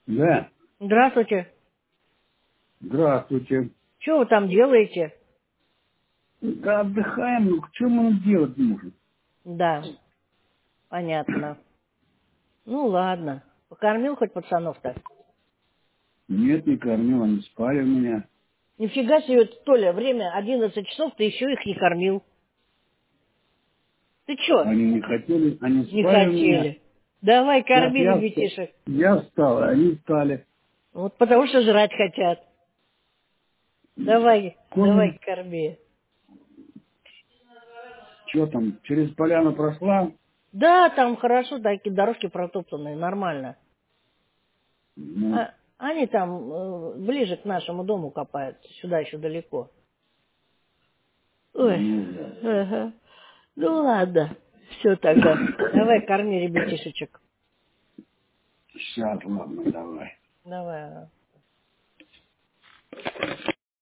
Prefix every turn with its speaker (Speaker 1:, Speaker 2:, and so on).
Speaker 1: Да.
Speaker 2: Здравствуйте.
Speaker 1: Здравствуйте.
Speaker 2: Что вы там делаете?
Speaker 1: Да отдыхаем, ну что мы делать можем?
Speaker 2: Да, понятно. Ну ладно. Покормил хоть пацанов-то?
Speaker 1: Нет, не кормил, они спали у меня.
Speaker 2: Нифига себе, Толя, время 11 часов, ты еще их не кормил. Ты че?
Speaker 1: Они не хотели, они
Speaker 2: Не
Speaker 1: спали у меня.
Speaker 2: хотели. Давай,
Speaker 1: Сейчас
Speaker 2: корми ребятишек.
Speaker 1: я встал, а они встали.
Speaker 2: Вот потому что жрать хотят. Давай, давай,
Speaker 1: Кормим.
Speaker 2: корми.
Speaker 1: Что там, через поляну прошла?
Speaker 2: Да, там хорошо, такие дорожки протоптанные, нормально.
Speaker 1: Ну,
Speaker 2: Они там ближе к нашему дому копают, сюда еще далеко. Ой,
Speaker 1: ну да.
Speaker 2: ага. Ну ладно, все тогда. Давай, корми ребятишечек.
Speaker 1: Сейчас, ладно, давай.
Speaker 2: Давай.